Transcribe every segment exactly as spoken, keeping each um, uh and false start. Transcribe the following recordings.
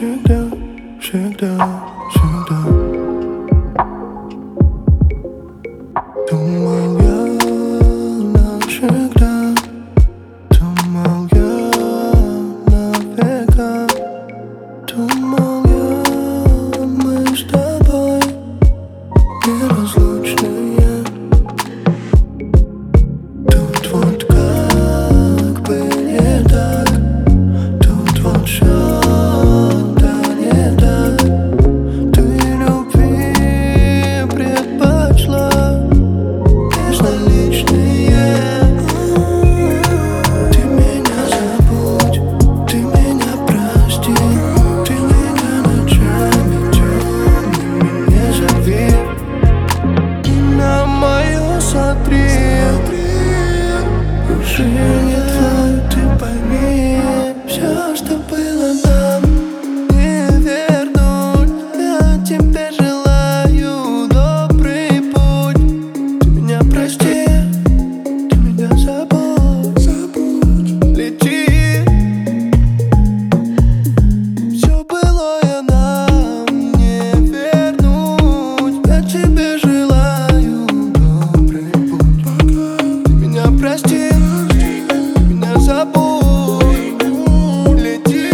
всегда, всегда, всегда. Думал я навсегда, думал я навека, думал я, мы с тобой неразлучные. Тут вот как бы не так, тут вот всё да не так. Ты любви предпочла безналичные. Ты меня забудь, ты меня прости, ты меня ночами темными не зови. Имя мое сотри, уже не твой, ты пойми. Все, что было нам, не вернуть. Я тебе желаю добрый путь. Ты меня прости, ты меня забудь, забудь. Лети. Все былое нам не вернуть. Я тебе желаю добрый путь. Ты меня прости, ты меня забудь. Лети.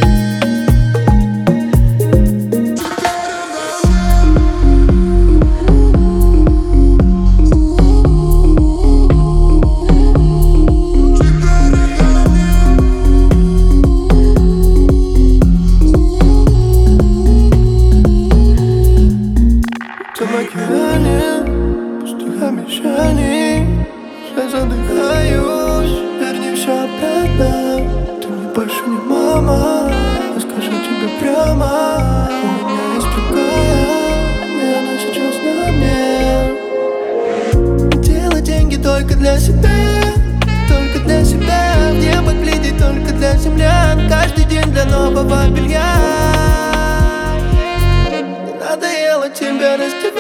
В океане пустых обещаний я задыхаюсь, верни все обратно. Ты мне больше не мама, я скажу тебе прямо. У меня есть другая, и она сейчас на мне. Делай деньги только для себя, только для себя. В небо глядеть только для землян. Каждый день для нового белья. Не надоело тебя раздевать.